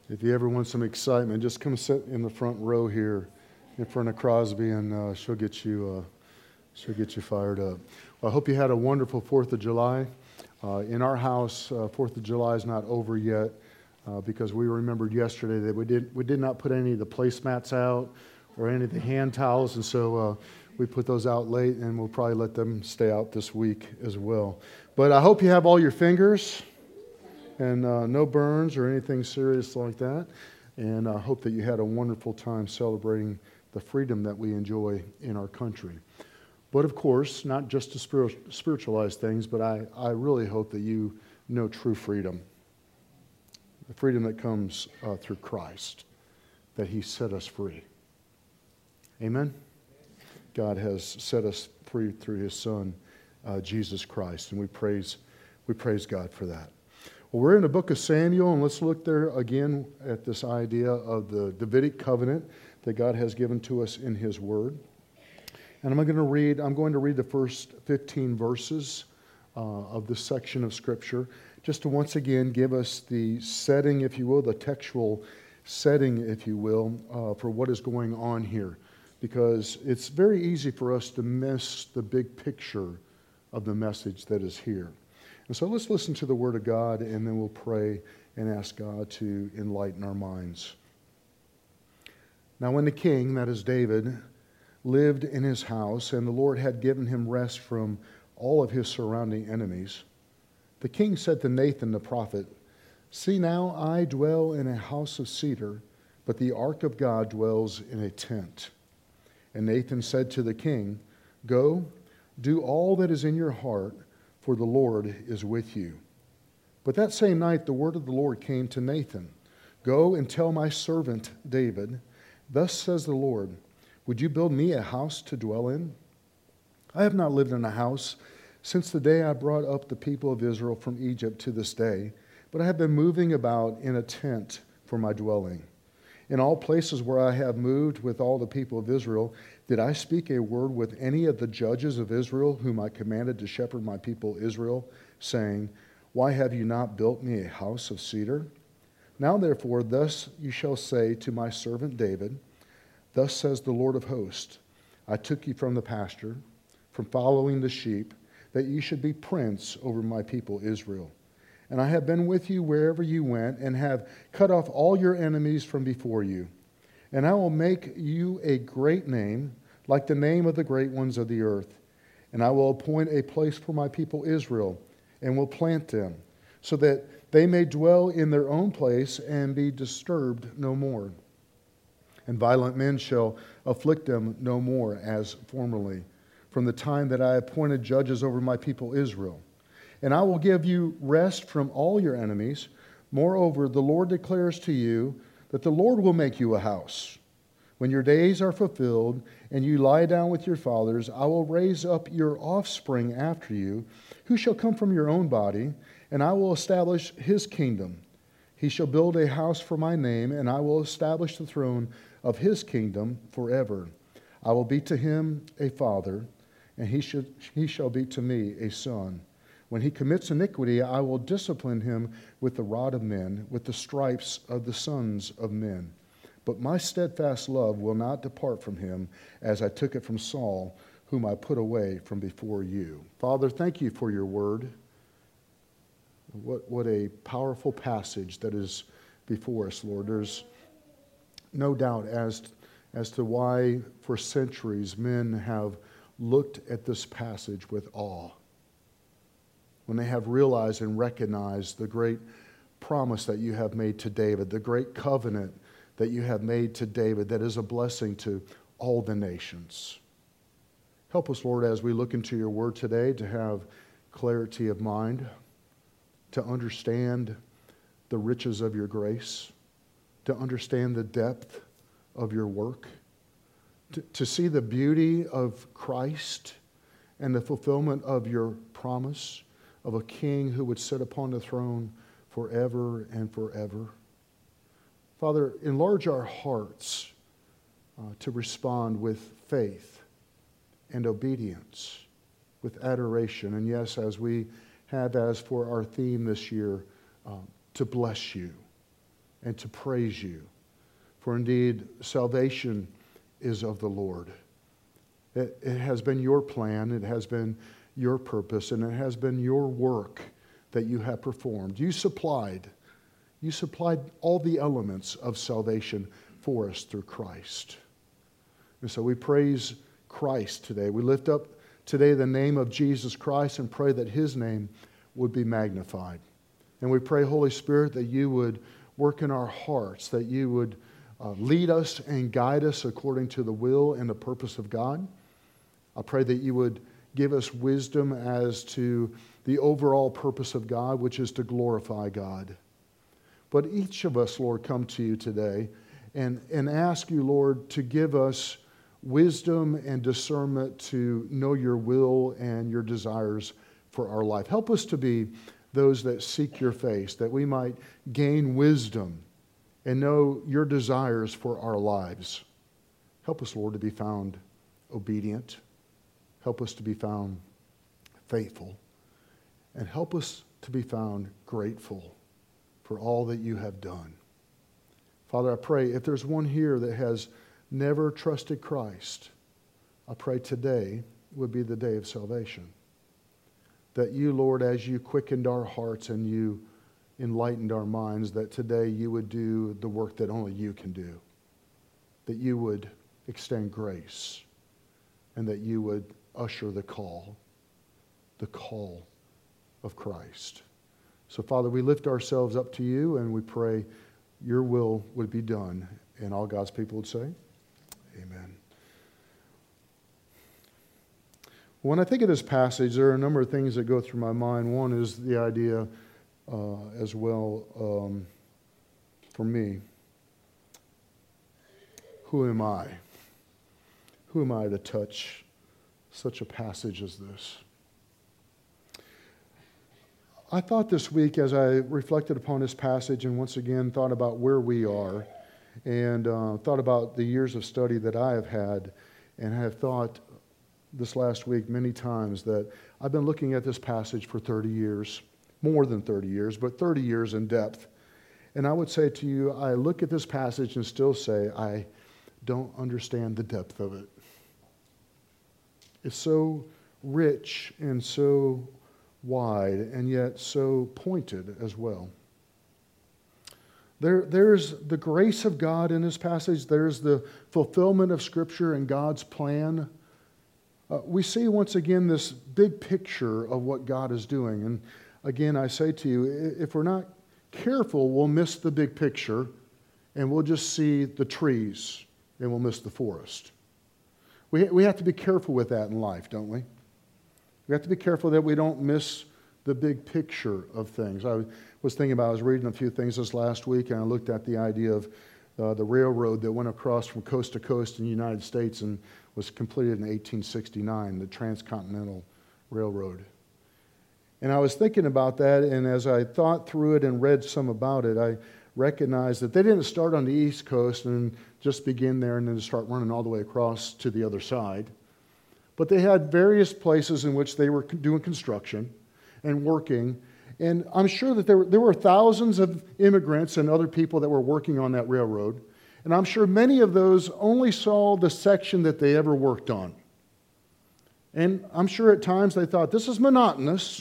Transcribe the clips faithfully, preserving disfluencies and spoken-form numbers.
If you ever want some excitement, just come sit in the front row here in front of Crosby, and uh, she'll get you uh, she'll get you fired up. Well, I hope you had a wonderful Fourth of July. Uh, in our house, uh, Fourth of July is not over yet uh, because we remembered yesterday that we did we did not put any of the placemats out or any of the hand towels, and so uh, we put those out late, and we'll probably let them stay out this week as well. But I hope you have all your fingers and uh, no burns or anything serious like that. And I hope that you had a wonderful time celebrating the freedom that we enjoy in our country. But of course, not just to spir- spiritualize things, but I, I really hope that you know true freedom. The freedom that comes uh, through Christ, that He set us free. Amen? God has set us free through His Son, uh, Jesus Christ, and we praise, we praise God for that. Well, we're in the book of Samuel, and let's look there again at this idea of the Davidic covenant that God has given to us in His Word. And I'm going to read, I'm going to read the first fifteen verses uh, of this section of Scripture, just to once again give us the setting, if you will, the textual setting, if you will, uh, for what is going on here. Because it's very easy for us to miss the big picture of the message that is here. And so let's listen to the Word of God, and then we'll pray and ask God to enlighten our minds. Now when the king, that is David, lived in his house, and the Lord had given him rest from all of his surrounding enemies, the king said to Nathan the prophet, "See now, I dwell in a house of cedar, but the ark of God dwells in a tent." And Nathan said to the king, "Go, do all that is in your heart, for the Lord is with you." But that same night the word of the Lord came to Nathan, "Go and tell my servant David, thus says the Lord, would you build me a house to dwell in? I have not lived in a house since the day I brought up the people of Israel from Egypt to this day, but I have been moving about in a tent for my dwelling. In all places where I have moved with all the people of Israel, did I speak a word with any of the judges of Israel, whom I commanded to shepherd my people Israel, saying, why have you not built me a house of cedar? Now therefore, thus you shall say to my servant David, thus says the Lord of hosts, I took you from the pasture, from following the sheep, that you should be prince over my people Israel. And I have been with you wherever you went, and have cut off all your enemies from before you. And I will make you a great name, like the name of the great ones of the earth. And I will appoint a place for my people Israel, and will plant them, so that they may dwell in their own place and be disturbed no more. And violent men shall afflict them no more as formerly, from the time that I appointed judges over my people Israel. And I will give you rest from all your enemies. Moreover, the Lord declares to you that the Lord will make you a house. When your days are fulfilled and you lie down with your fathers, I will raise up your offspring after you, who shall come from your own body, and I will establish his kingdom. He shall build a house for my name, and I will establish the throne of his kingdom forever. I will be to him a father, and he, should, he shall be to me a son. When he commits iniquity, I will discipline him with the rod of men, with the stripes of the sons of men. But my steadfast love will not depart from him, as I took it from Saul, whom I put away from before you. Father, thank you for your word. What, what a powerful passage that is before us, Lord. There's no doubt as, as to why for centuries men have looked at this passage with awe, when they have realized and recognized the great promise that you have made to David, the great covenant that you have made to David that is a blessing to all the nations. Help us, Lord, as we look into your word today, to have clarity of mind, to understand the riches of your grace, to understand the depth of your work, to, to see the beauty of Christ and the fulfillment of your promise of a king who would sit upon the throne forever and forever. Father, enlarge our hearts uh, to respond with faith and obedience, with adoration, and yes, as we have as for our theme this year, uh, to bless you, and to praise you. For indeed, salvation is of the Lord. It, it has been your plan, it has been your purpose, and it has been your work that you have performed. You supplied, you supplied all the elements of salvation for us through Christ. And so we praise Christ today. We lift up today the name of Jesus Christ and pray that His name would be magnified. And we pray, Holy Spirit, that you would work in our hearts, that you would uh, lead us and guide us according to the will and the purpose of God. I pray that you would give us wisdom as to the overall purpose of God, which is to glorify God. But each of us, Lord, come to you today and, and ask you, Lord, to give us wisdom and discernment to know your will and your desires for our life. Help us to be those that seek your face, that we might gain wisdom and know your desires for our lives. Help us, Lord, to be found obedient. Help us to be found faithful. And help us to be found grateful for all that you have done. Father, I pray if there's one here that has never trusted Christ, I pray today would be the day of salvation. That you, Lord, as you quickened our hearts and you enlightened our minds, that today you would do the work that only you can do. That you would extend grace and that you would usher the call, the call of Christ. So, Father, we lift ourselves up to you and we pray your will would be done. And all God's people would say, amen. When I think of this passage, there are a number of things that go through my mind. One is the idea uh, as well um, for me. Who am I? Who am I to touch such a passage as this? I thought this week as I reflected upon this passage and once again thought about where we are and uh, thought about the years of study that I have had and have thought this last week many times that I've been looking at this passage for thirty years, more than thirty years, but thirty years in depth. And I would say to you, I look at this passage and still say, I don't understand the depth of it. It's so rich and so wide and yet so pointed as well. There, there's the grace of God in this passage. There's the fulfillment of Scripture and God's plan. Uh, we see once again this big picture of what God is doing. And again, I say to you, if we're not careful, we'll miss the big picture and we'll just see the trees and we'll miss the forest. We, we have to be careful with that in life, don't we? We have to be careful that we don't miss the big picture of things. I was thinking about, I was reading a few things this last week, and I looked at the idea of uh, the railroad that went across from coast to coast in the United States and was completed in eighteen sixty-nine, the Transcontinental Railroad. And I was thinking about that, and as I thought through it and read some about it, I recognized that they didn't start on the East Coast and just begin there and then start running all the way across to the other side. But they had various places in which they were doing construction and working. And I'm sure that there were, there were thousands of immigrants and other people that were working on that railroad. And I'm sure many of those only saw the section that they ever worked on. And I'm sure at times they thought, this is monotonous.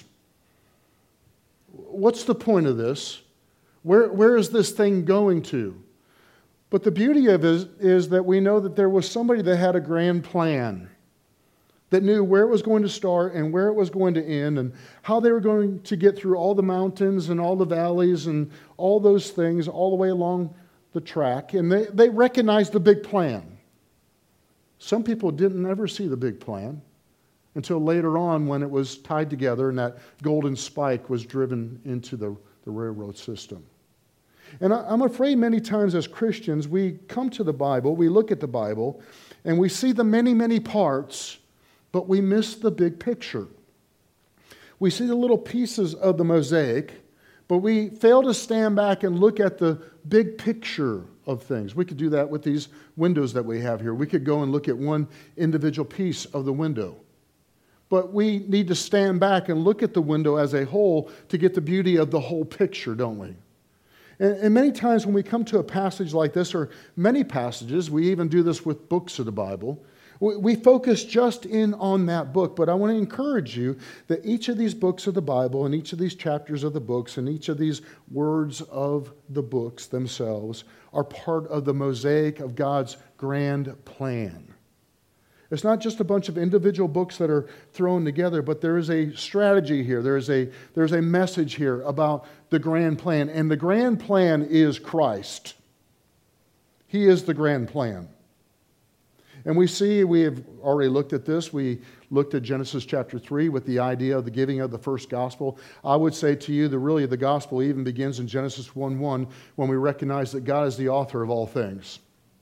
What's the point of this? Where, where is this thing going to? But the beauty of it is, is that we know that there was somebody that had a grand plan, that knew where it was going to start and where it was going to end and how they were going to get through all the mountains and all the valleys and all those things all the way along the track. And they, they recognized the big plan. Some people didn't ever see the big plan until later on when it was tied together and that golden spike was driven into the, the railroad system. And I, I'm afraid many times as Christians, we come to the Bible, we look at the Bible, and we see the many, many parts, but we miss the big picture. We see the little pieces of the mosaic, but we fail to stand back and look at the big picture of things. We could do that with these windows that we have here. We could go and look at one individual piece of the window. But we need to stand back and look at the window as a whole to get the beauty of the whole picture, don't we? And, and many times when we come to a passage like this, or many passages, we even do this with books of the Bible, we, we focus just in on that book. But I want to encourage you that each of these books of the Bible and each of these chapters of the books and each of these words of the books themselves are part of the mosaic of God's grand plan. It's not just a bunch of individual books that are thrown together, but there is a strategy here. There is a, there's a message here about the grand plan. And the grand plan is Christ. He is the grand plan. And we see, we have already looked at this. We looked at Genesis chapter three with the idea of the giving of the first gospel. I would say to you that really the gospel even begins in Genesis one one when we recognize that God is the author of all things.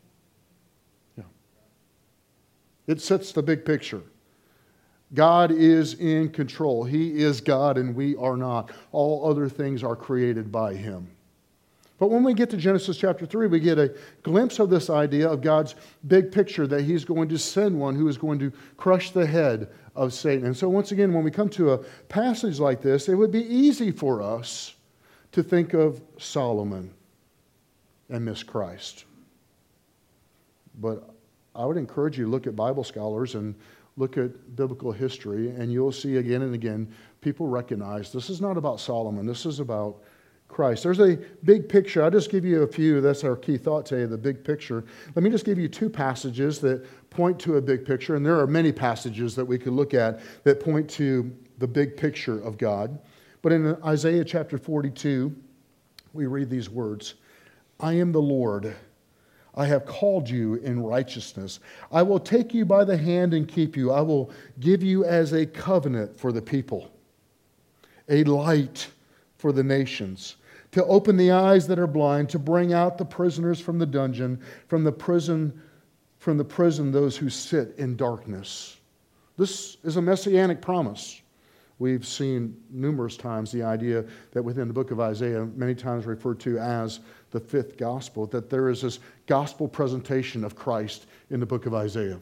It sets the big picture. God is in control. He is God and we are not. All other things are created by Him. But when we get to Genesis chapter three, we get a glimpse of this idea of God's big picture that He's going to send one who is going to crush the head of Satan. And so once again, when we come to a passage like this, it would be easy for us to think of Solomon and miss Christ. But I would encourage you to look at Bible scholars and look at biblical history, and you'll see again and again people recognize this is not about Solomon. This is about Christ. There's a big picture. I'll just give you a few. That's our key thought today, the big picture. Let me just give you two passages that point to a big picture, and there are many passages that we could look at that point to the big picture of God. But in Isaiah chapter forty-two, we read these words, "I am the Lord. I have called you in righteousness. I will take you by the hand and keep you. I will give you as a covenant for the people, a light for the nations, to open the eyes that are blind, to bring out the prisoners from the dungeon, from the prison, from the prison those who sit in darkness." This is a messianic promise. We've seen numerous times the idea that within the book of Isaiah, many times referred to as the fifth gospel, that there is this gospel presentation of Christ in the book of Isaiah.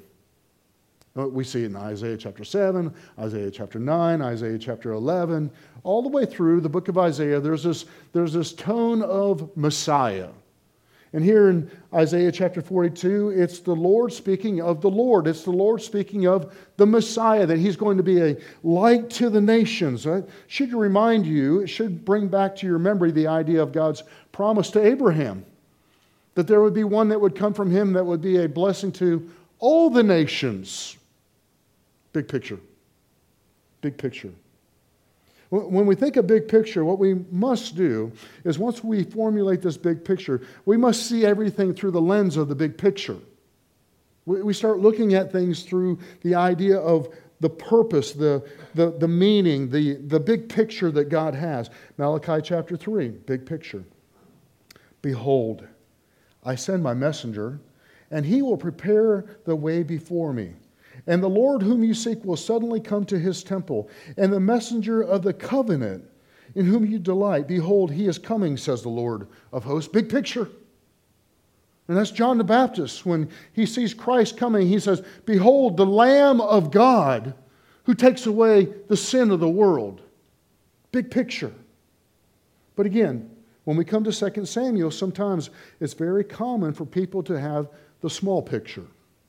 We see it in Isaiah chapter seven, Isaiah chapter nine, Isaiah chapter eleven. All the way through the book of Isaiah, there's this, there's this tone of Messiah. And here in Isaiah chapter forty-two, it's the Lord speaking of the Lord. It's the Lord speaking of the Messiah, that He's going to be a light to the nations. It should remind you, it should bring back to your memory the idea of God's promise to Abraham, that there would be one that would come from him that would be a blessing to all the nations. Big picture. Big picture. When we think of big picture, what we must do is once we formulate this big picture, we must see everything through the lens of the big picture. We start looking at things through the idea of the purpose, the, the, the meaning, the, the big picture that God has. Malachi chapter three, big picture. "Behold, I send my messenger, and he will prepare the way before me. And the Lord whom you seek will suddenly come to his temple, and the messenger of the covenant in whom you delight. Behold, he is coming, says the Lord of hosts." Big picture. And that's John the Baptist. When he sees Christ coming, he says, "Behold, the Lamb of God who takes away the sin of the world." Big picture. But again, when we come to Second Samuel, sometimes it's very common for people to have the small picture.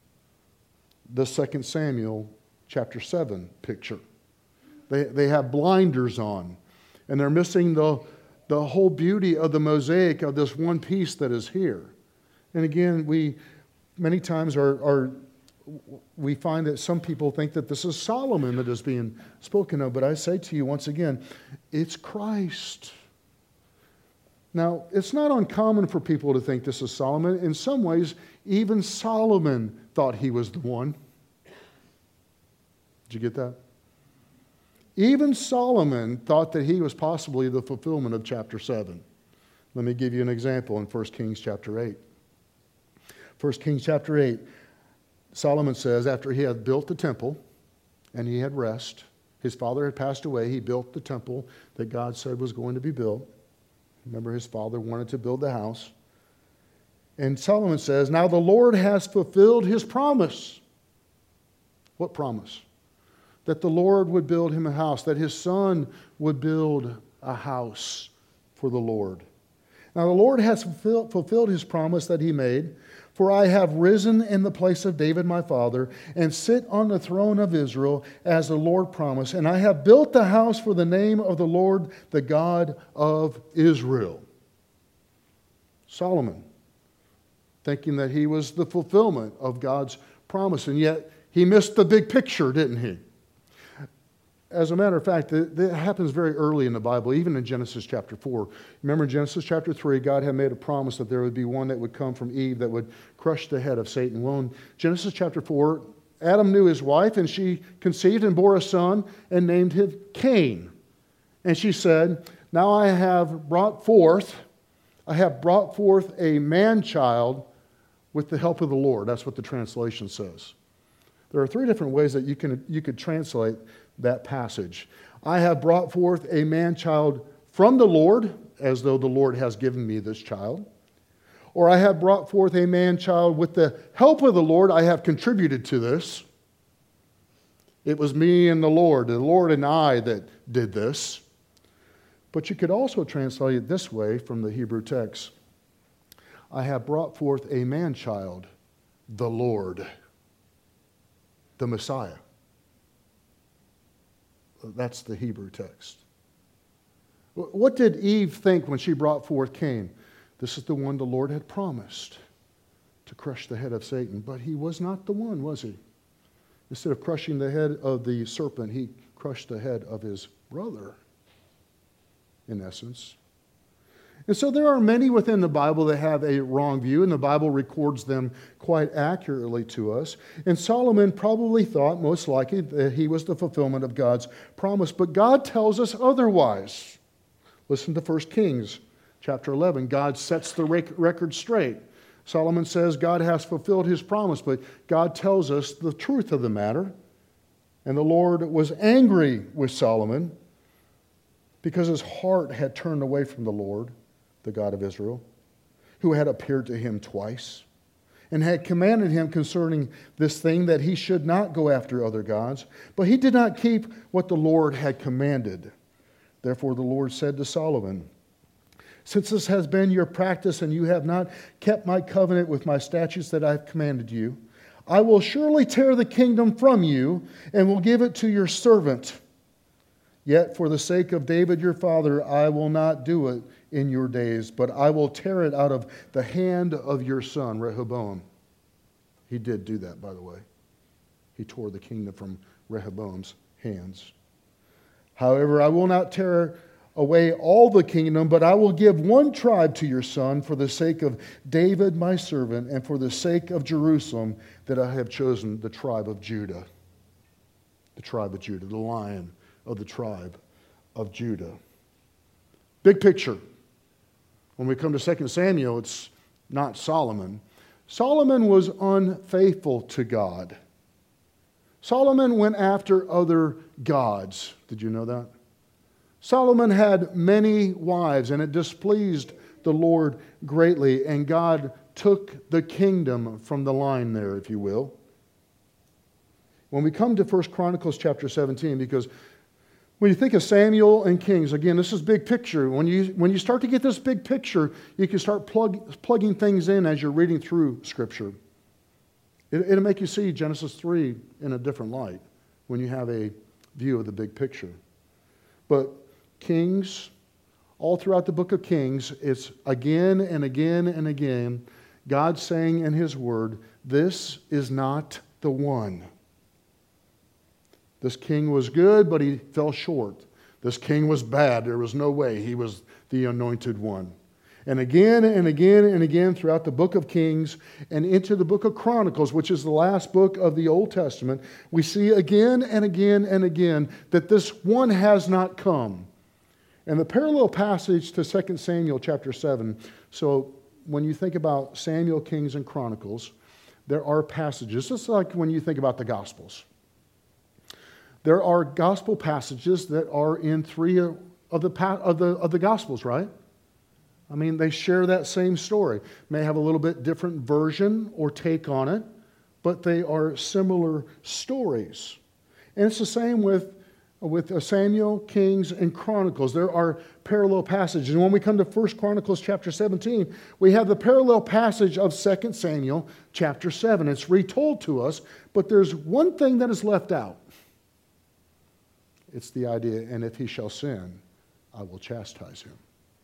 The Second Samuel chapter seven picture. They, they have blinders on, and they're missing the, the whole beauty of the mosaic of this one piece that is here. And again, we many times are, are we find that some people think that this is Solomon that is being spoken of, but I say to you once again, it's Christ. Now, it's not uncommon for people to think this is Solomon. In some ways, even Solomon thought he was the one. Did you get that? Even Solomon thought that he was possibly the fulfillment of chapter seven. Let me give you an example in First Kings chapter eight. First Kings chapter eight, Solomon says after he had built the temple and he had rest, his father had passed away, he built the temple that God said was going to be built. Remember, his father wanted to build the house. And Solomon says, "Now the Lord has fulfilled his promise." What promise? That the Lord would build him a house, that his son would build a house for the Lord. Now the Lord has fulfill, fulfilled his promise that he made. For I have risen in the place of David my father, and sit on the throne of Israel, as the Lord promised. And I have built the house for the name of the Lord, the God of Israel. Solomon, thinking that he was the fulfillment of God's promise, and yet he missed the big picture, didn't he? As a matter of fact, that happens very early in the Bible, even in Genesis chapter four. Remember in Genesis chapter three, God had made a promise that there would be one that would come from Eve that would crush the head of Satan. Well, in Genesis chapter four, Adam knew his wife, and she conceived and bore a son and named him Cain. And she said, now I have brought forth, I have brought forth a man-child with the help of the Lord. That's what the translation says. There are three different ways that you can you could translate that passage. I have brought forth a man-child from the Lord, as though the Lord has given me this child. Or I have brought forth a man-child with the help of the Lord. I have contributed to this. It was me and the Lord, the Lord and I that did this. But you could also translate it this way from the Hebrew text. I have brought forth a man-child, the Lord, the Messiah. That's the Hebrew text. What did Eve think when she brought forth Cain? This is the one the Lord had promised to crush the head of Satan. But he was not the one, was he? Instead of crushing the head of the serpent, he crushed the head of his brother, in essence. And so there are many within the Bible that have a wrong view, and the Bible records them quite accurately to us. And Solomon probably thought, most likely, that he was the fulfillment of God's promise. But God tells us otherwise. Listen to First Kings chapter eleven. God sets the record straight. Solomon says God has fulfilled his promise, but God tells us the truth of the matter. And the Lord was angry with Solomon because his heart had turned away from the Lord, the God of Israel, who had appeared to him twice and had commanded him concerning this thing that he should not go after other gods. But he did not keep what the Lord had commanded. Therefore the Lord said to Solomon, since this has been your practice and you have not kept my covenant with my statutes that I have commanded you, I will surely tear the kingdom from you and will give it to your servant. Yet for the sake of David your father, I will not do it in your days, but I will tear it out of the hand of your son, Rehoboam. He did do that, by the way. He tore the kingdom from Rehoboam's hands. However, I will not tear away all the kingdom, but I will give one tribe to your son for the sake of David my servant and for the sake of Jerusalem that I have chosen, the tribe of Judah. The tribe of Judah, the lion of the tribe of Judah. Big picture. When we come to Second Samuel, it's not Solomon. Solomon was unfaithful to God. Solomon went after other gods. Did you know that? Solomon had many wives, and it displeased the Lord greatly, and God took the kingdom from the line there, if you will. When we come to First Chronicles chapter seventeen, because when you think of Samuel and Kings, again, this is big picture. When you, when you start to get this big picture, you can start plug, plugging things in as you're reading through Scripture. It, it'll make you see Genesis three in a different light when you have a view of the big picture. But Kings, all throughout the book of Kings, it's again and again and again, God saying in His Word, this is not the one. This king was good, but he fell short. This king was bad. There was no way he was the anointed one. And again and again and again throughout the book of Kings and into the book of Chronicles, which is the last book of the Old Testament, we see again and again and again that this one has not come. And the parallel passage to Second Samuel chapter seven, so when you think about Samuel, Kings, and Chronicles, there are passages, just like when you think about the Gospels. There are gospel passages that are in three of the, of the, of the Gospels, right? I mean, they share that same story. May have a little bit different version or take on it, but they are similar stories. And it's the same with with Samuel, Kings, and Chronicles. There are parallel passages. And when we come to First Chronicles chapter seventeen, we have the parallel passage of Second Samuel chapter seven. It's retold to us, but there's one thing that is left out. It's the idea, and if he shall sin, I will chastise him.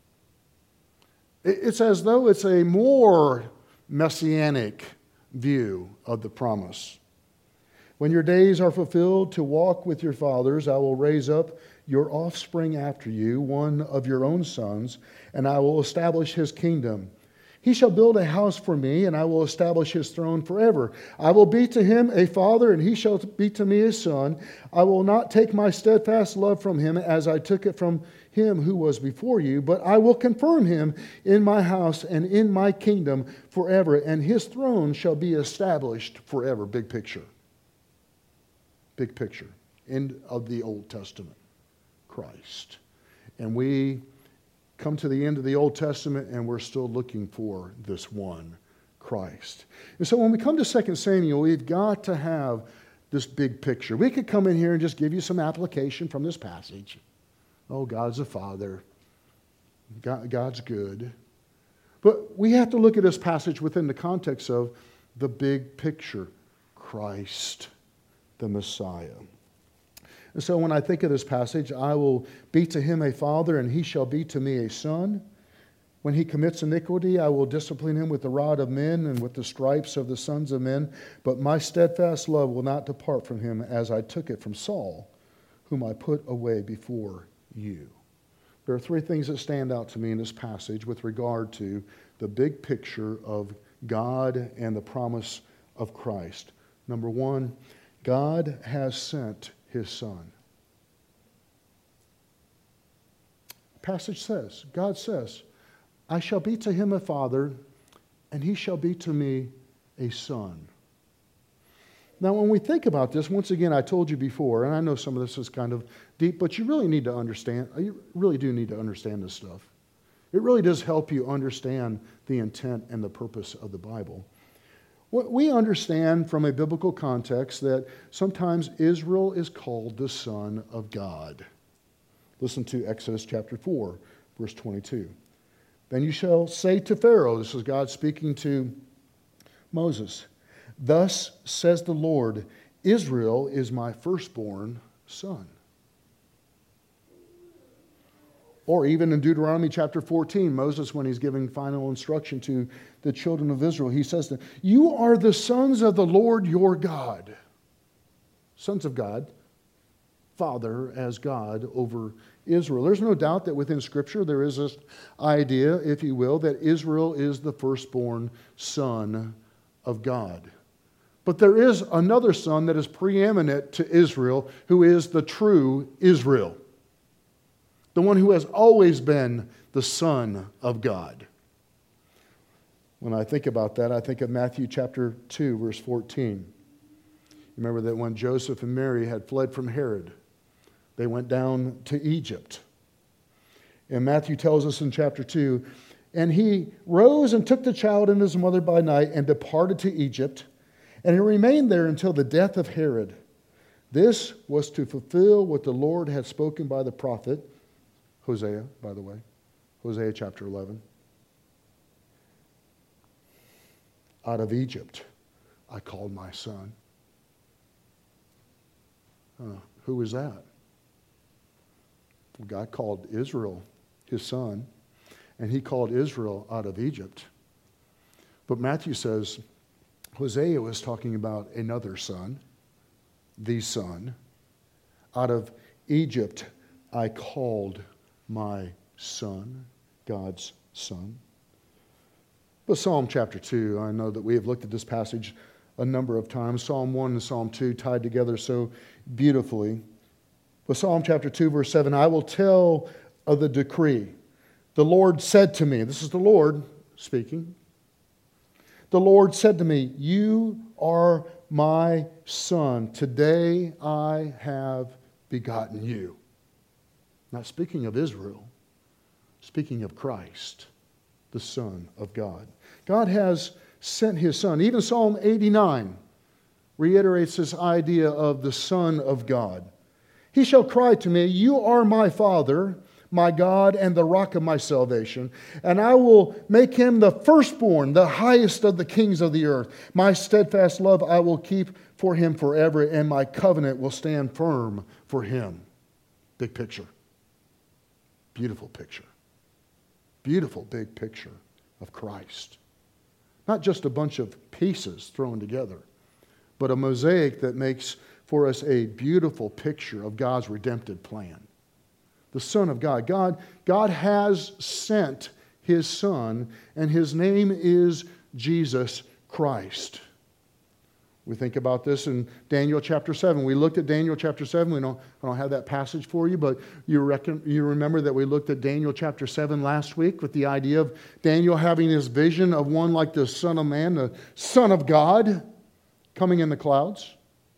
It's as though it's a more messianic view of the promise. When your days are fulfilled to walk with your fathers, I will raise up your offspring after you, one of your own sons, and I will establish his kingdom. He shall build a house for me, and I will establish his throne forever. I will be to him a father, and he shall be to me a son. I will not take my steadfast love from him as I took it from him who was before you, but I will confirm him in my house and in my kingdom forever, and his throne shall be established forever. Big picture. Big picture. End of the Old Testament. Christ. And we come to the end of the Old Testament and we're still looking for this one, Christ. And so when we come to Second Samuel, we've got to have this big picture. We could come in here and just give you some application from this passage. Oh, God's a Father. God, God's good. But we have to look at this passage within the context of the big picture. Christ, the Messiah. And so when I think of this passage, I will be to him a father, and he shall be to me a son. When he commits iniquity, I will discipline him with the rod of men and with the stripes of the sons of men. But my steadfast love will not depart from him, as I took it from Saul, whom I put away before you. There are three things that stand out to me in this passage with regard to the big picture of God and the promise of Christ. Number one, God has sent his Son. The passage says, God says, I shall be to him a father, and he shall be to me a son. Now, when we think about this, once again, I told you before, and I know some of this is kind of deep, but you really need to understand, you really do need to understand this stuff. It really does help you understand the intent and the purpose of the Bible. We understand from a biblical context that sometimes Israel is called the Son of God. Listen to Exodus chapter four, verse twenty-two. Then you shall say to Pharaoh, this is God speaking to Moses, thus says the Lord, Israel is my firstborn son. Or even in Deuteronomy chapter fourteen, Moses, when he's giving final instruction to the children of Israel, he says to them, you are the sons of the Lord your God. Sons of God, Father as God over Israel. There's no doubt that within Scripture there is this idea, if you will, that Israel is the firstborn son of God. But there is another son that is preeminent to Israel, who is the true Israel. The one who has always been the Son of God. When I think about that, I think of Matthew chapter two, verse fourteen. Remember that when Joseph and Mary had fled from Herod, they went down to Egypt. And Matthew tells us in chapter two, and he rose and took the child and his mother by night and departed to Egypt, and he remained there until the death of Herod. This was to fulfill what the Lord had spoken by the prophet, Hosea, by the way, Hosea chapter eleven. Out of Egypt I called my son. Uh, who is that? Well, God called Israel his son, and he called Israel out of Egypt. But Matthew says Hosea was talking about another son, the son. Out of Egypt I called my son, God's son. But Psalm chapter two, I know that we have looked at this passage a number of times. Psalm one and Psalm two tied together so beautifully. But Psalm chapter two, verse seven, I will tell of the decree. The Lord said to me, this is the Lord speaking. The Lord said to me, you are my son. Today I have begotten you. Not speaking of Israel, speaking of Christ, the Son of God. God has sent his Son. Even Psalm eighty-nine reiterates this idea of the Son of God. He shall cry to me, you are my Father, my God, and the rock of my salvation. And I will make him the firstborn, the highest of the kings of the earth. My steadfast love I will keep for him forever, and my covenant will stand firm for him. Big picture. Beautiful picture. Beautiful big picture of Christ. Not just a bunch of pieces thrown together, but a mosaic that makes for us a beautiful picture of God's redemptive plan. The Son of God. God, God has sent His Son, and His name is Jesus Christ. We think about this in Daniel chapter seven. We looked at Daniel chapter seven. We don't, I don't have that passage for you, but you, reckon, you remember that we looked at Daniel chapter seven last week with the idea of Daniel having this vision of one like the Son of Man, the Son of God, coming in the clouds.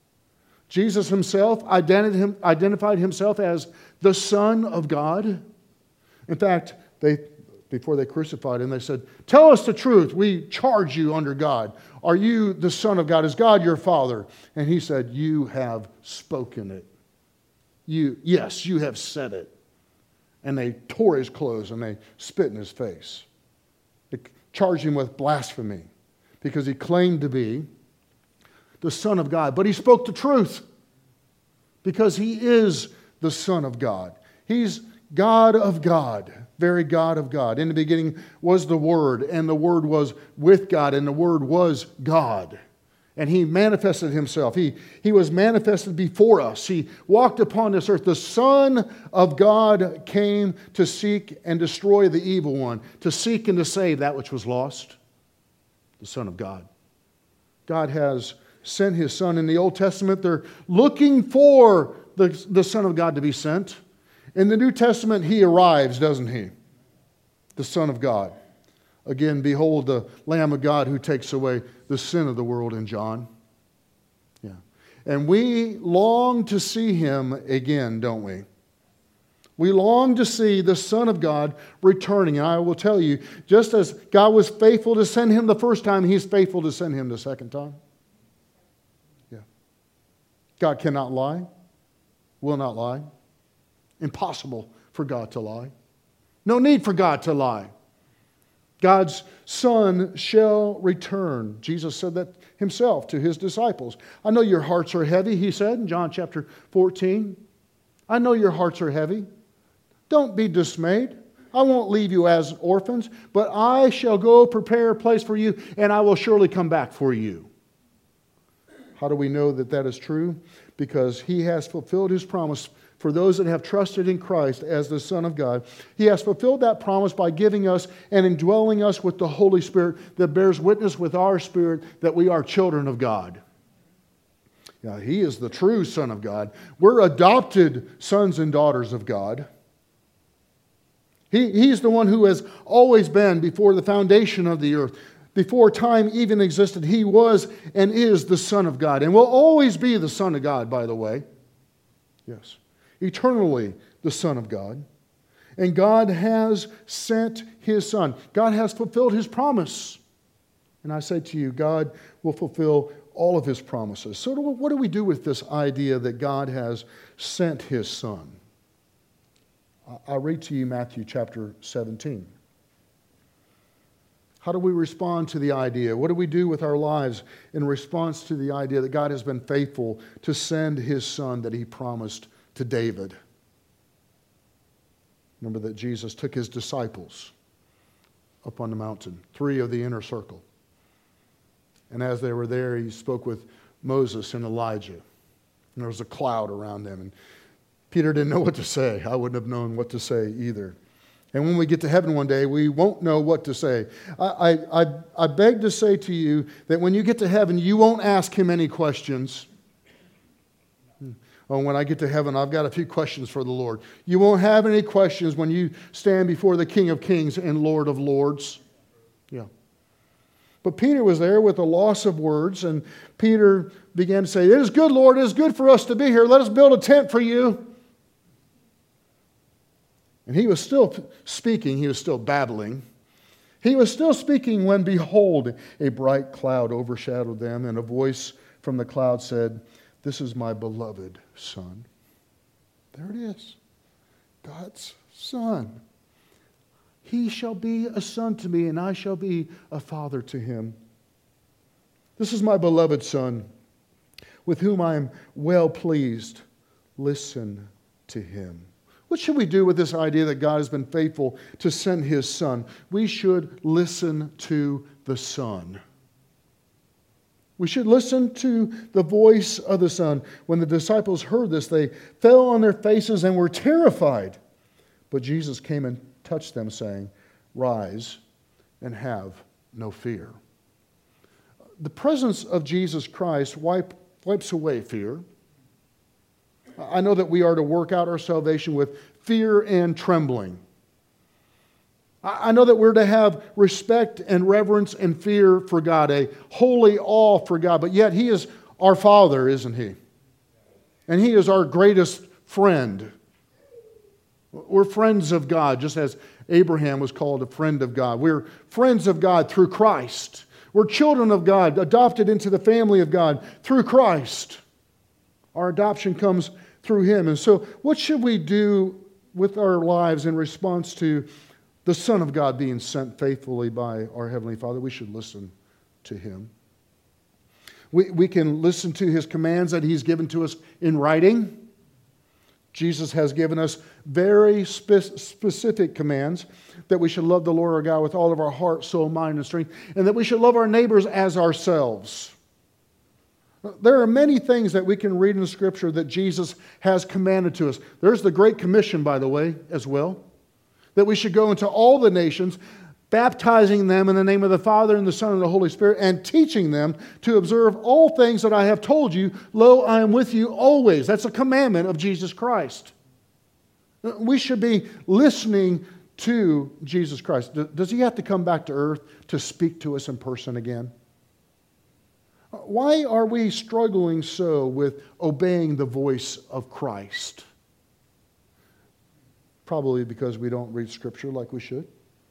Jesus Himself identified Himself as the Son of God. In fact, they before they crucified Him, they said, tell us the truth. We charge you under God. Are you the Son of God? Is God your Father? And He said, you have spoken it. You, yes, you have said it. And they tore His clothes and they spit in His face. They charged Him with blasphemy because He claimed to be the Son of God. But He spoke the truth because He is the Son of God. He's God of God, very God of God. In the beginning was the Word, and the Word was with God, and the Word was God. And He manifested Himself. He, he was manifested before us. He walked upon this earth. The Son of God came to seek and destroy the evil one, to seek and to save that which was lost. The Son of God. God has sent His Son. In the Old Testament, they're looking for the, the Son of God to be sent. In the New Testament, He arrives, doesn't He? The Son of God. Again, behold the Lamb of God who takes away the sin of the world in John. Yeah. And we long to see Him again, don't we? We long to see the Son of God returning. And I will tell you, just as God was faithful to send Him the first time, He's faithful to send Him the second time. Yeah. God cannot lie, will not lie. Impossible for God to lie. No need for God to lie. God's Son shall return. Jesus said that Himself to His disciples. I know your hearts are heavy, He said in John chapter fourteen. I know your hearts are heavy. Don't be dismayed. I won't leave you as orphans, but I shall go prepare a place for you, and I will surely come back for you. How do we know that that is true? Because He has fulfilled His promise for those that have trusted in Christ as the Son of God. He has fulfilled that promise by giving us and indwelling us with the Holy Spirit that bears witness with our spirit that we are children of God. Yeah, He is the true Son of God. We're adopted sons and daughters of God. He, he's the one who has always been before the foundation of the earth. Before time even existed, He was and is the Son of God. And will always be the Son of God, by the way. Yes. Eternally the Son of God. And God has sent His Son. God has fulfilled His promise. And I say to you, God will fulfill all of His promises. So what do we do with this idea that God has sent His Son? I'll read to you Matthew chapter seventeen. How do we respond to the idea? What do we do with our lives in response to the idea that God has been faithful to send His Son that He promised to David? Remember that Jesus took His disciples up on the mountain, three of the inner circle. And as they were there, He spoke with Moses and Elijah. And there was a cloud around them. And Peter didn't know what to say. I wouldn't have known what to say either. And when we get to heaven one day, we won't know what to say. I, I, I, I beg to say to you that when you get to heaven, you won't ask Him any questions. Oh, when I get to heaven, I've got a few questions for the Lord. You won't have any questions when you stand before the King of Kings and Lord of Lords. Yeah. But Peter was there with a loss of words, and Peter began to say, it is good, Lord, it is good for us to be here. Let us build a tent for you. And he was still speaking, he was still babbling. He was still speaking when, behold, a bright cloud overshadowed them, and a voice from the cloud said, this is my beloved Son. There it is. God's Son. He shall be a son to me, and I shall be a father to him. This is my beloved Son, with whom I am well pleased. Listen to him. What should we do with this idea that God has been faithful to send his Son? We should listen to the Son. We should listen to the voice of the Son. When the disciples heard this, they fell on their faces and were terrified. But Jesus came and touched them, saying, "Rise and have no fear." The presence of Jesus Christ wipe, wipes away fear. I know that we are to work out our salvation with fear and trembling. I know that we're to have respect and reverence and fear for God, a holy awe for God. But yet He is our Father, isn't He? And He is our greatest friend. We're friends of God, just as Abraham was called a friend of God. We're friends of God through Christ. We're children of God, adopted into the family of God through Christ. Our adoption comes through Him. And so what should we do with our lives in response to the Son of God being sent faithfully by our Heavenly Father? We should listen to Him. We, we can listen to His commands that He's given to us in writing. Jesus has given us very spe- specific commands that we should love the Lord our God with all of our heart, soul, mind, and strength, and that we should love our neighbors as ourselves. There are many things that we can read in the Scripture that Jesus has commanded to us. There's the Great Commission, by the way, as well, that we should go into all the nations, baptizing them in the name of the Father and the Son and the Holy Spirit, and teaching them to observe all things that I have told you. Lo, I am with you always. That's a commandment of Jesus Christ. We should be listening to Jesus Christ. Does He have to come back to earth to speak to us in person again? Why are we struggling so with obeying the voice of Christ? Probably because we don't read Scripture like we should.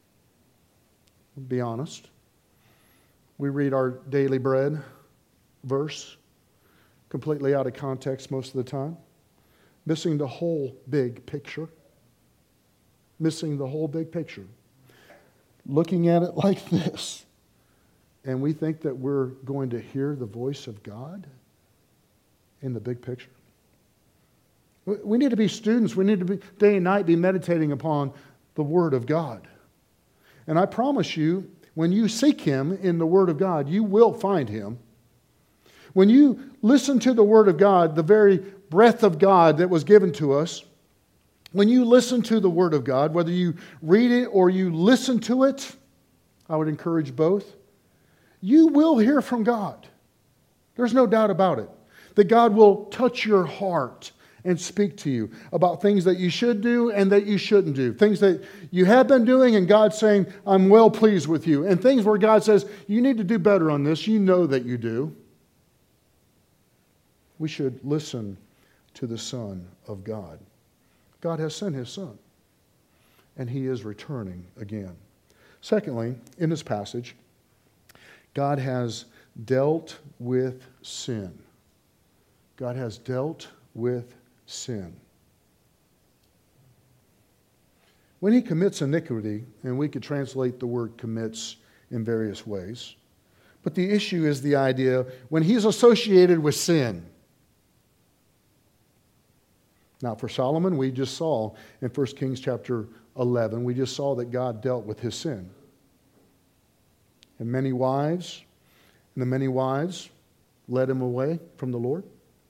Be honest. We read our daily bread verse completely out of context most of the time, missing the whole big picture. Missing the whole big picture. Looking at it like this. And we think that we're going to hear the voice of God in the big picture. We need to be students. We need to be day and night be meditating upon the Word of God. And I promise you, when you seek Him in the Word of God, you will find Him. When you listen to the Word of God, the very breath of God that was given to us, when you listen to the Word of God, whether you read it or you listen to it, I would encourage both, you will hear from God. There's no doubt about it. That God will touch your heart and speak to you about things that you should do and that you shouldn't do. Things that you have been doing and God's saying, I'm well pleased with you. And things where God says, you need to do better on this. You know that you do. We should listen to the Son of God. God has sent His Son, and He is returning again. Secondly, in this passage, God has dealt with sin. God has dealt with sin. When He commits iniquity, and we could translate the word commits in various ways, but the issue is the idea when He's associated with sin. Now for Solomon, we just saw in First Kings chapter eleven, we just saw that God dealt with his sin. And many wives, and the many wives led him away from the Lord.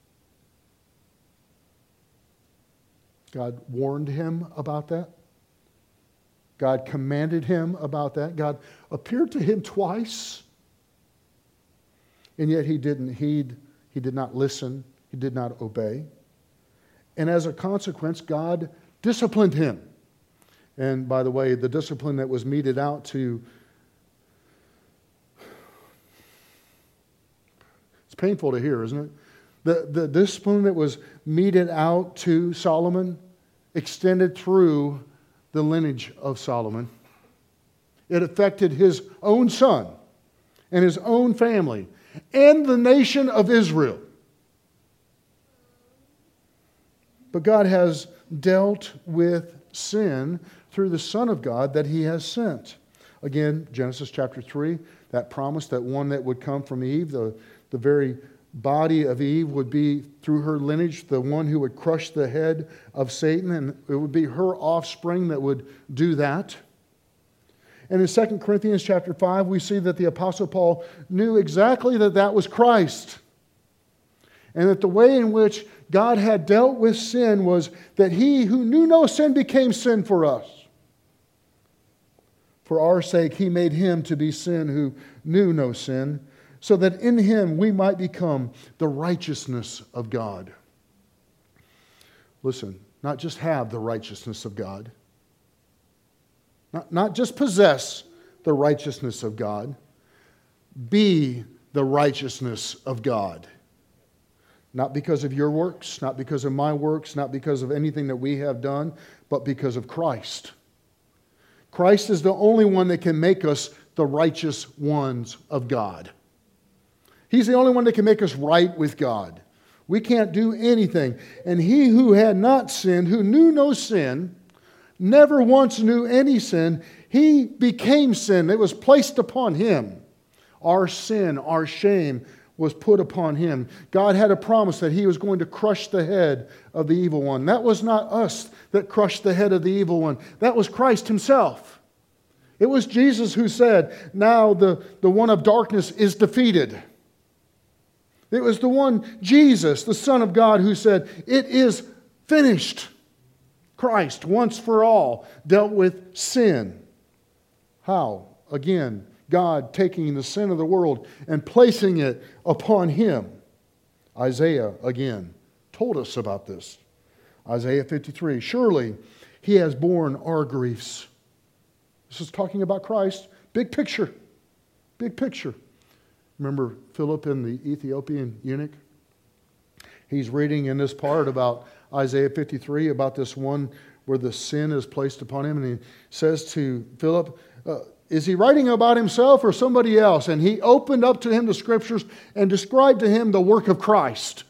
God warned him about that. God commanded him about that. God appeared to him twice. And yet he didn't heed. He did not listen. He did not obey. And as a consequence, God disciplined him. And by the way, the discipline that was meted out to, it's painful to hear, isn't it? The, the discipline that was meted out to Solomon extended through the lineage of Solomon. It affected his own son and his own family and the nation of Israel. But God has dealt with sin through the Son of God that He has sent. Again, Genesis chapter three, that promise that one that would come from Eve, the, the very body of Eve would be through her lineage, the one who would crush the head of Satan, and it would be her offspring that would do that. And in Second Corinthians chapter five, we see that the Apostle Paul knew exactly that that was Christ. And that the way in which God had dealt with sin was that He who knew no sin became sin for us. For our sake, He made Him to be sin who knew no sin, so that in Him we might become the righteousness of God. Listen, not just have the righteousness of God, not, not just possess the righteousness of God, be the righteousness of God. Not because of your works, not because of my works, not because of anything that we have done, but because of Christ. Christ is the only one that can make us the righteous ones of God. He's the only one that can make us right with God. We can't do anything. And He who had not sinned, who knew no sin, never once knew any sin, He became sin. It was placed upon Him. Our sin, our shame was put upon Him. God had a promise that He was going to crush the head of the evil one. That was not us that crushed the head of the evil one. That was Christ Himself. It was Jesus who said, now the, the one of darkness is defeated. It was the one, Jesus, the Son of God, who said, it is finished. Christ, once for all, dealt with sin. How? Again, God taking the sin of the world and placing it upon Him. Isaiah, again, told us about this. Isaiah fifty-three, surely He has borne our griefs. This is talking about Christ. Big picture. Big picture. Remember Philip and the Ethiopian eunuch? He's reading in this part about Isaiah fifty-three, about this one where the sin is placed upon him. And he says to Philip, uh, is he writing about himself or somebody else? And he opened up to him the Scriptures and described to him the work of Christ.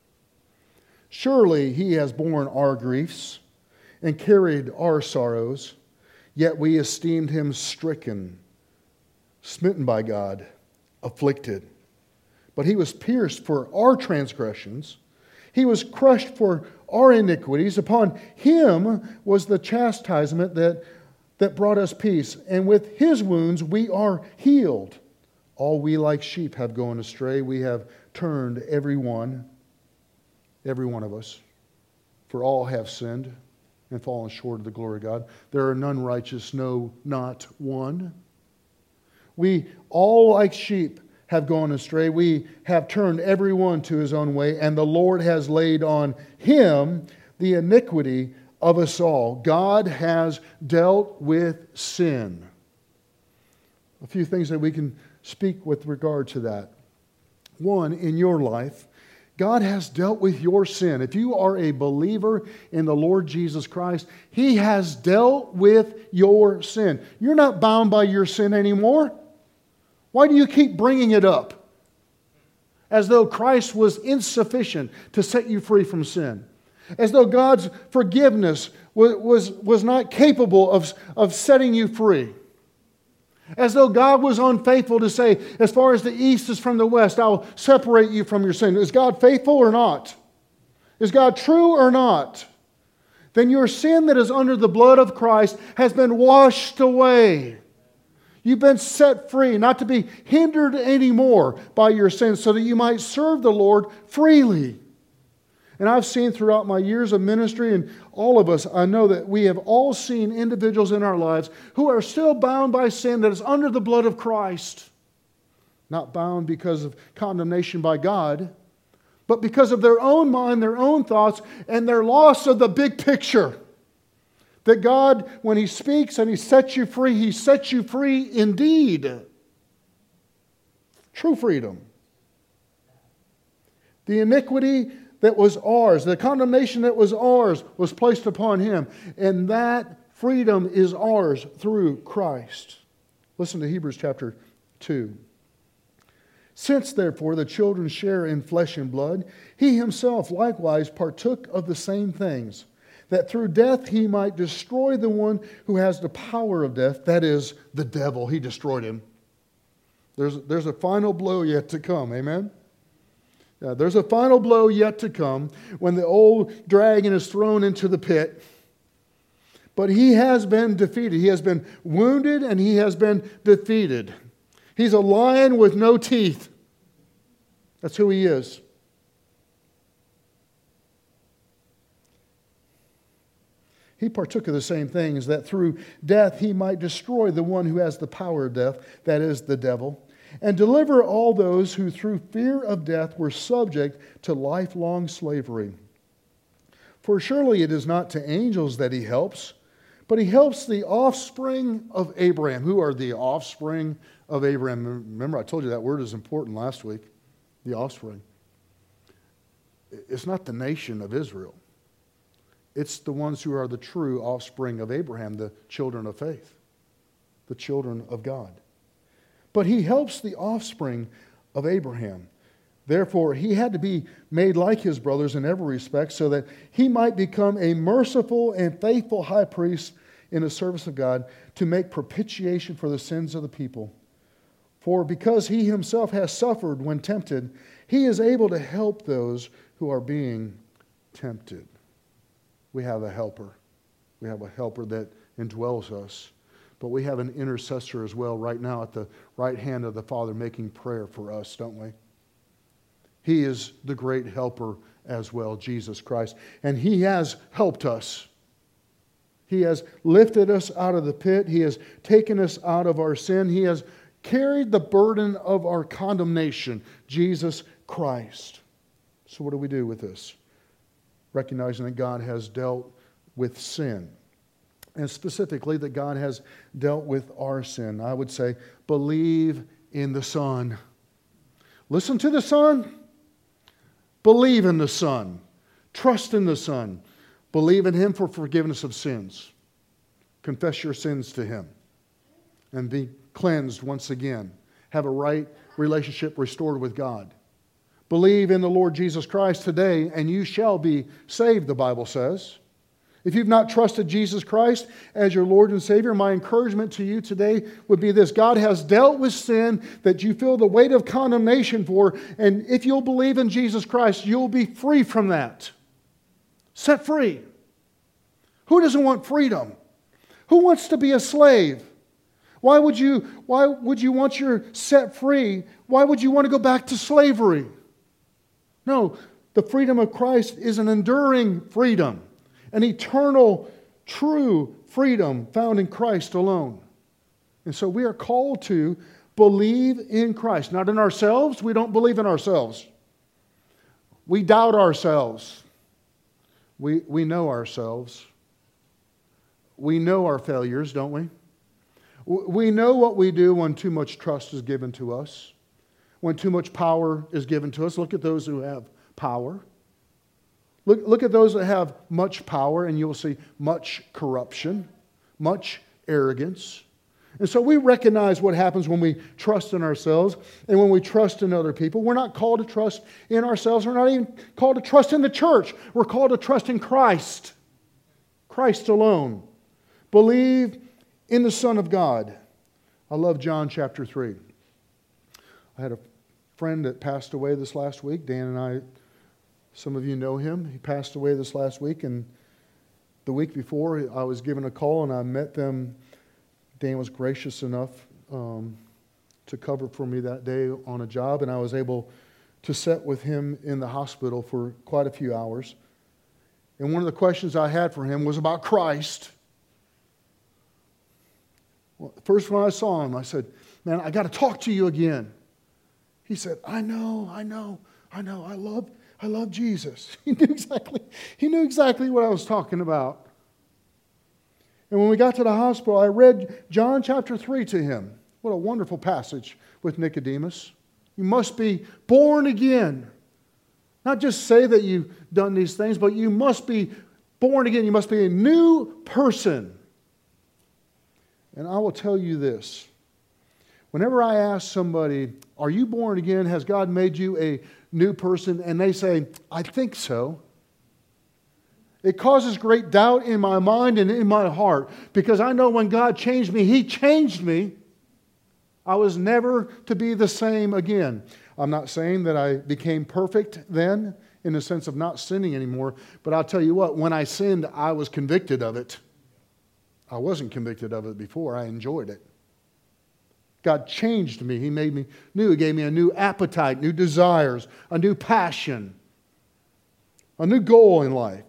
Surely He has borne our griefs and carried our sorrows, yet we esteemed Him stricken, smitten by God, afflicted. But He was pierced for our transgressions. He was crushed for our iniquities. Upon Him was the chastisement that, that brought us peace. And with His wounds we are healed. All we like sheep have gone astray. We have turned every one, every one of us. For all have sinned and fallen short of the glory of God. There are none righteous, no, not one. We all like sheep have gone astray. We have turned every one to his own way, and the Lord has laid on Him the iniquity of us all. God has dealt with sin. A few things that we can speak with regard to that. One, in your life, God has dealt with your sin. If you are a believer in the Lord Jesus Christ, He has dealt with your sin. You're not bound by your sin anymore. Why do you keep bringing it up? As though Christ was insufficient to set you free from sin. As though God's forgiveness was, was, was not capable of, of setting you free. As though God was unfaithful to say, as far as the east is from the west, I'll separate you from your sin. Is God faithful or not? Is God true or not? Then your sin that is under the blood of Christ has been washed away. You've been set free, not to be hindered anymore by your sins, so that you might serve the Lord freely. And I've seen throughout my years of ministry, and all of us, I know that we have all seen individuals in our lives who are still bound by sin that is under the blood of Christ. Not bound because of condemnation by God, but because of their own mind, their own thoughts, and their loss of the big picture. That God, when He speaks and He sets you free, He sets you free indeed. True freedom. The iniquity that was ours, the condemnation that was ours, was placed upon Him. And that freedom is ours through Christ. Listen to Hebrews chapter two. It Since, therefore, the children share in flesh and blood, he himself likewise partook of the same things, that through death he might destroy the one who has the power of death, that is, the devil. He destroyed him. There's, there's a final blow yet to come, amen? Yeah, there's a final blow yet to come when the old dragon is thrown into the pit. But he has been defeated. He has been wounded and he has been defeated. He's a lion with no teeth. That's who he is. He partook of the same things, that through death he might destroy the one who has the power of death, that is, the devil, and deliver all those who through fear of death were subject to lifelong slavery. For surely it is not to angels that he helps, but he helps the offspring of Abraham. Who are the offspring of Abraham? Remember, I told you that word is important last week. The offspring. It's not the nation of Israel. It's the ones who are the true offspring of Abraham, the children of faith, the children of God. But he helps the offspring of Abraham. Therefore, he had to be made like his brothers in every respect, so that he might become a merciful and faithful high priest in the service of God, to make propitiation for the sins of the people. For because he himself has suffered when tempted, he is able to help those who are being tempted. We have a helper. We have a helper that indwells us. But we have an intercessor as well right now at the right hand of the Father making prayer for us, don't we? He is the great helper as well, Jesus Christ. And he has helped us. He has lifted us out of the pit. He has taken us out of our sin. He has carried the burden of our condemnation, Jesus Christ. So what do we do with this? Recognizing that God has dealt with sin. And specifically that God has dealt with our sin. I would say, believe in the Son. Listen to the Son. Believe in the Son. Trust in the Son. Believe in Him for forgiveness of sins. Confess your sins to Him. And be cleansed once again. Have a right relationship restored with God. Believe in the Lord Jesus Christ today and you shall be saved, the Bible says. If you've not trusted Jesus Christ as your Lord and Savior, my encouragement to you today would be this. God has dealt with sin that you feel the weight of condemnation for, and if you'll believe in Jesus Christ, you'll be free from that. Set free. Who doesn't want freedom? Who wants to be a slave? Why would you, why would you want your set free? Why would you want to go back to slavery? No, the freedom of Christ is an enduring freedom. An eternal, true freedom found in Christ alone. And so we are called to believe in Christ. Not in ourselves. We don't believe in ourselves. We doubt ourselves. We, we know ourselves. We know our failures, don't we? We know what we do when too much trust is given to us. When too much power is given to us. Look at those who have power. Look, look at those that have much power, and you'll see much corruption, much arrogance. And so we recognize what happens when we trust in ourselves and when we trust in other people. We're not called to trust in ourselves. We're not even called to trust in the church. We're called to trust in Christ. Christ alone. Believe in the Son of God. I love John chapter three. I had a friend that passed away this last week. Dan and I, some of you know him. He passed away this last week, and the week before I was given a call and I met them. Dan was gracious enough um, to cover for me that day on a job, and I was able to sit with him in the hospital for quite a few hours. And one of the questions I had for him was about Christ. Well, first when I saw him, I said, "Man, I got to talk to you again." He said, "I know, I know, I know. I love, I love Jesus." He knew exactly, he knew exactly what I was talking about. And when we got to the hospital, I read John chapter three to him. What a wonderful passage with Nicodemus. You must be born again. Not just say that you've done these things, but you must be born again. You must be a new person. And I will tell you this. Whenever I ask somebody, are you born again? Has God made you a new person? And they say, I think so. It causes great doubt in my mind and in my heart, because I know when God changed me, He changed me. I was never to be the same again. I'm not saying that I became perfect then, in the sense of not sinning anymore, but I'll tell you what, when I sinned, I was convicted of it. I wasn't convicted of it before. I enjoyed it. God changed me. He made me new. He gave me a new appetite, new desires, a new passion, a new goal in life.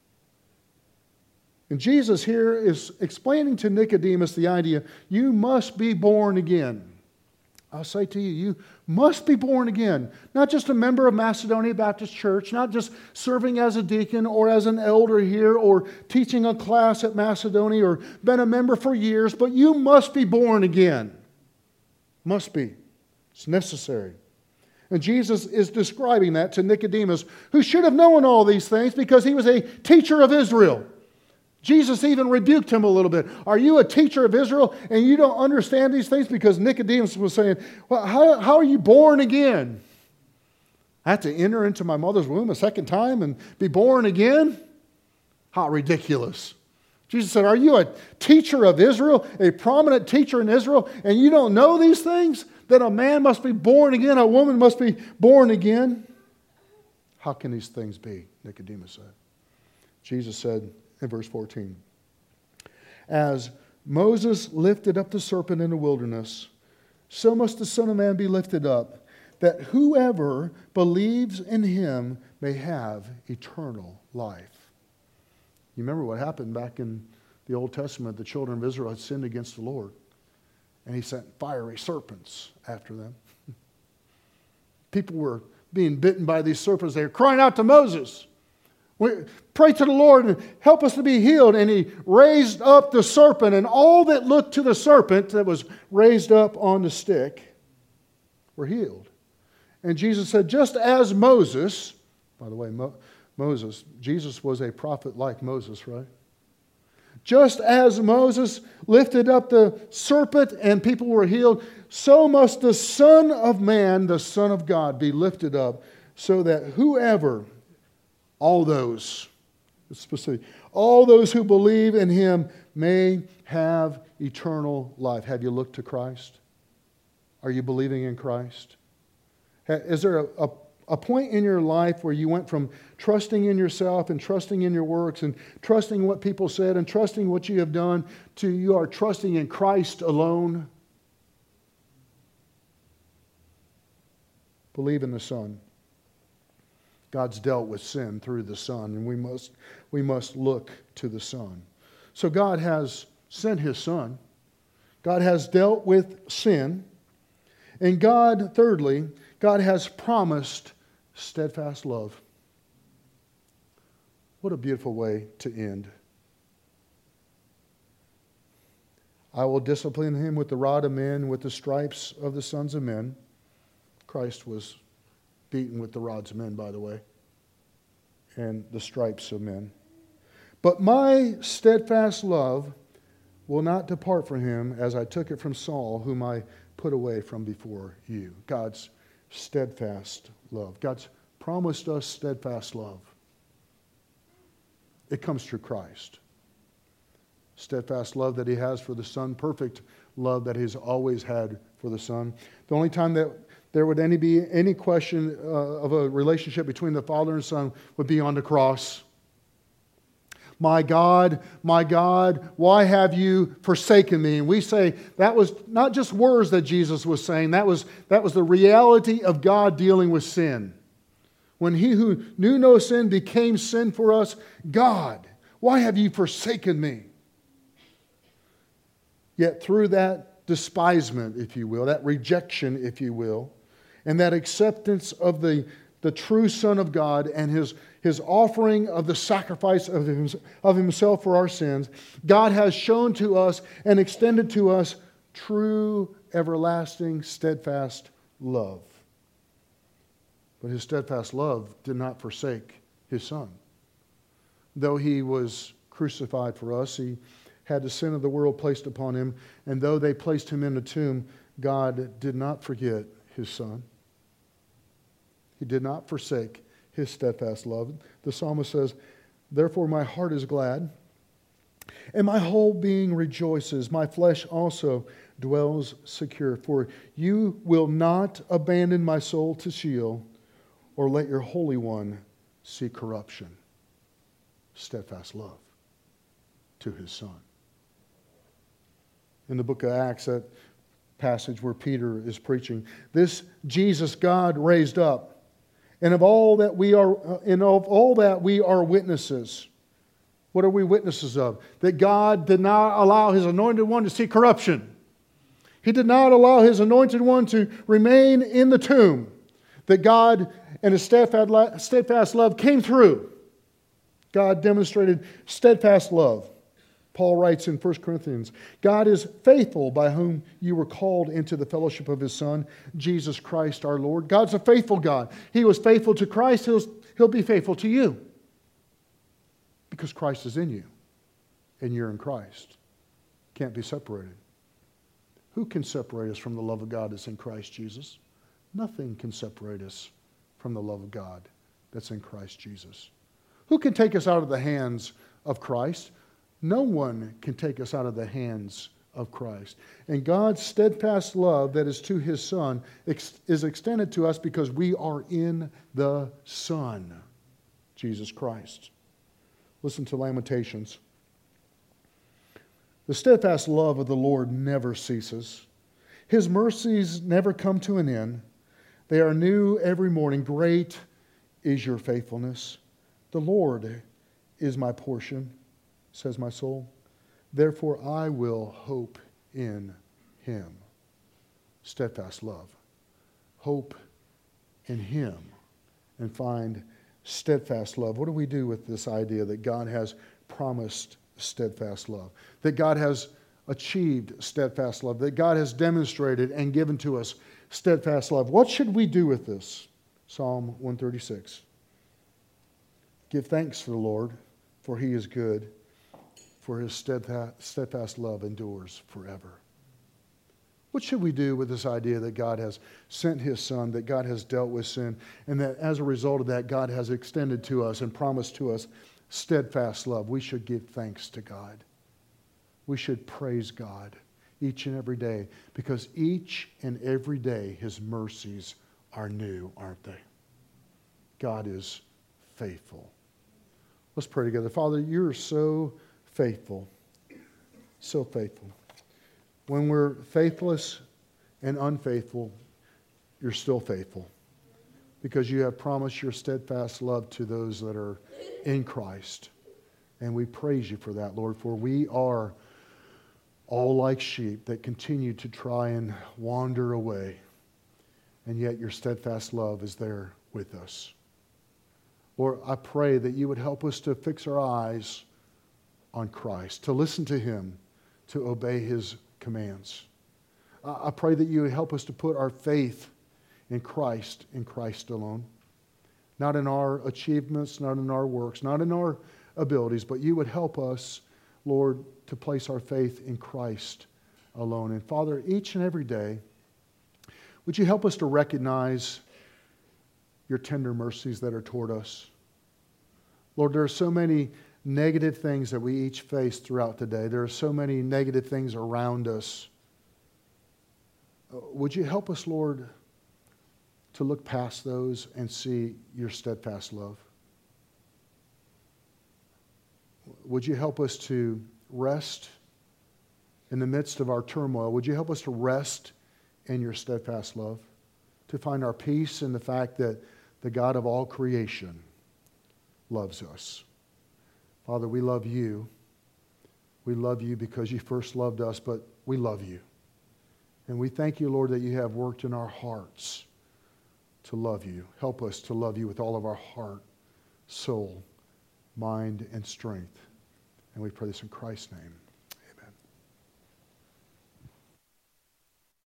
And Jesus here is explaining to Nicodemus the idea, you must be born again. I'll say to you, you must be born again. Not just a member of Macedonia Baptist Church, not just serving as a deacon or as an elder here or teaching a class at Macedonia or been a member for years, but you must be born again. Must be. It's necessary. And Jesus is describing that to Nicodemus, who should have known all these things because he was a teacher of Israel. Jesus even rebuked him a little bit. Are you a teacher of Israel and you don't understand these things? Because Nicodemus was saying, well, how, how are you born again? I have to enter into my mother's womb a second time and be born again? How ridiculous. Jesus said, are you a teacher of Israel, a prominent teacher in Israel, and you don't know these things? That a man must be born again, a woman must be born again? How can these things be? Nicodemus said. Jesus said, in verse fourteen, as Moses lifted up the serpent in the wilderness, so must the Son of Man be lifted up, that whoever believes in him may have eternal life. You remember what happened back in the Old Testament? The children of Israel had sinned against the Lord, and He sent fiery serpents after them. People were being bitten by these serpents. They were crying out to Moses, we pray to the Lord and help us to be healed. And He raised up the serpent, and all that looked to the serpent that was raised up on the stick were healed. And Jesus said, just as Moses, by the way, Mo- Moses, Jesus was a prophet like Moses, right? Just as Moses lifted up the serpent and people were healed, so must the Son of Man, the Son of God, be lifted up, so that whoever, all those, specific, all those who believe in Him may have eternal life. Have you looked to Christ? Are you believing in Christ? Is there a, a, a point in your life where you went from trusting in yourself and trusting in your works and trusting what people said and trusting what you have done to you are trusting in Christ alone? Believe in the Son. God's dealt with sin through the Son, and we must, we must look to the Son. So God has sent His Son. God has dealt with sin. And God, thirdly, God has promised steadfast love. What a beautiful way to end. I will discipline him with the rod of men, with the stripes of the sons of men. Christ was beaten with the rods of men, by the way, and the stripes of men. But my steadfast love will not depart from him, as I took it from Saul, whom I put away from before you. God's steadfast love. God's promised us steadfast love. It comes through Christ. Steadfast love that He has for the Son. Perfect love that He's always had for the Son. The only time that there would any be any question uh, of a relationship between the Father and Son would be on the cross. My God, my God, why have you forsaken me? And we say that was not just words that Jesus was saying. That was, that was the reality of God dealing with sin. When He who knew no sin became sin for us, God, why have you forsaken me? Yet through that despisement, if you will, that rejection, if you will, and that acceptance of the, the true Son of God and His, His offering of the sacrifice of, him, of Himself for our sins, God has shown to us and extended to us true, everlasting, steadfast love. But His steadfast love did not forsake His Son. Though He was crucified for us, He had the sin of the world placed upon Him, and though they placed Him in the tomb, God did not forget his Son. He did not forsake his steadfast love. The psalmist says, therefore my heart is glad, and my whole being rejoices. My flesh also dwells secure. For you will not abandon my soul to Sheol, or let your Holy One see corruption. Steadfast love to his Son. In the book of Acts, that passage where Peter is preaching, this Jesus God raised up, and of all that we are, and of all that we are witnesses. What are we witnesses of? That God did not allow his anointed one to see corruption. He did not allow his anointed one to remain in the tomb. That God and his steadfast love came through. God demonstrated steadfast love. Paul writes in First Corinthians, God is faithful, by whom you were called into the fellowship of his Son, Jesus Christ our Lord. God's a faithful God. He was faithful to Christ. He'll, he'll be faithful to you. Because Christ is in you, and you're in Christ. Can't be separated. Who can separate us from the love of God that's in Christ Jesus? Nothing can separate us from the love of God that's in Christ Jesus. Who can take us out of the hands of Christ? No one can take us out of the hands of Christ. And God's steadfast love that is to his Son is extended to us because we are in the Son, Jesus Christ. Listen to Lamentations. The steadfast love of the Lord never ceases. His mercies never come to an end. They are new every morning. Great is your faithfulness. The Lord is my portion, says my soul. Therefore I will hope in him. Steadfast love. Hope in him and find steadfast love. What do we do with this idea that God has promised steadfast love? That God has achieved steadfast love? That God has demonstrated and given to us steadfast love? What should we do with this? Psalm one thirty-six. Give thanks to the Lord, for he is good, for his steadfast, steadfast love endures forever. What should we do with this idea that God has sent his Son, that God has dealt with sin, and that as a result of that, God has extended to us and promised to us steadfast love? We should give thanks to God. We should praise God each and every day, because each and every day his mercies are new, aren't they? God is faithful. Let's pray together. Father, you're so faithful, so faithful. When we're faithless and unfaithful, you're still faithful, because you have promised your steadfast love to those that are in Christ. And we praise you for that, Lord, for we are all like sheep that continue to try and wander away, and yet your steadfast love is there with us. Lord, I pray that you would help us to fix our eyes on Christ, to listen to him, to obey his commands. I pray that you would help us to put our faith in Christ, in Christ alone. Not in our achievements, not in our works, not in our abilities, but you would help us, Lord, to place our faith in Christ alone. And Father, each and every day, would you help us to recognize your tender mercies that are toward us? Lord, there are so many negative things that we each face throughout the day. There are so many negative things around us. Would you help us, Lord, to look past those and see your steadfast love? Would you help us to rest in the midst of our turmoil? Would you help us to rest in your steadfast love? To find our peace in the fact that the God of all creation loves us. Father, we love you. We love you because you first loved us, but we love you. And we thank you, Lord, that you have worked in our hearts to love you. Help us to love you with all of our heart, soul, mind, and strength. And we pray this in Christ's name.